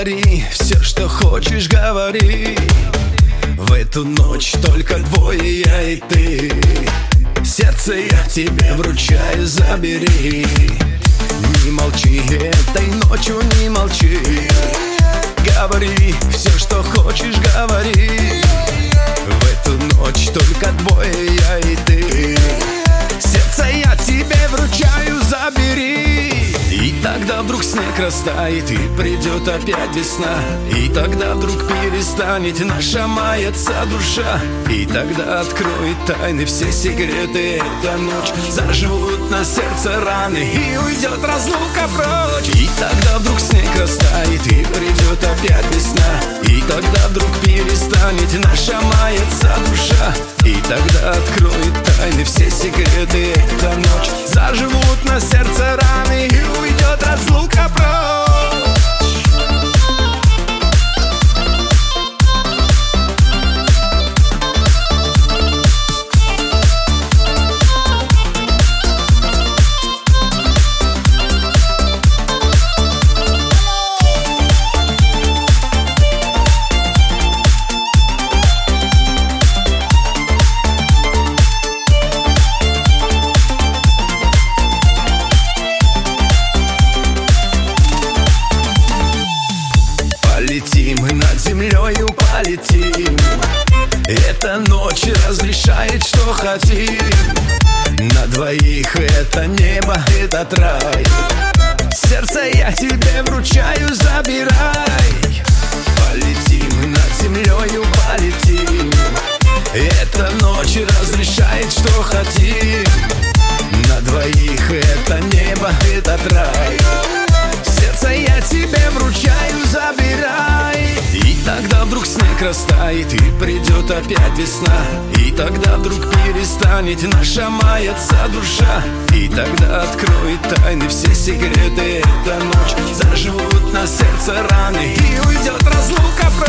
Говори все, что хочешь, говори. В эту ночь только двое, я и ты. Сердце я тебе вручаю, забери. Не молчи, этой ночью не молчи. Говори все, что хочешь, говори. В эту ночь только двое, я и ты. Сердце я тебе вручаю, забери. И тогда вдруг снег растает, и придет опять весна. И тогда вдруг перестанет наша маяться душа. И тогда откроет тайны, все секреты. Эта ночь заживут на сердце раны, и уйдет разлука прочь. И тогда вдруг снег растает, и придет опять весна. И тогда вдруг перестанет наша маяться душа. И тогда откроет тайны, все секреты. Эта ночь заживут на сердце раны, и уйдет разлука прочь. Мы над землею полетим. Эта ночь разрешает, что хотим. На двоих это небо, этот рай. Сердце я тебе вручаю, забирай. Полетим, мы над землею полетим. Эта ночь разрешает, что хотим. На двоих это небо, этот рай. Сердце я тебе вручаю, забирай. И тогда вдруг снег растает, и придет опять весна. И тогда вдруг перестанет наша маяться душа. И тогда откроет тайны, все секреты. Эта ночь заживут на сердце раны, и уйдет разлука.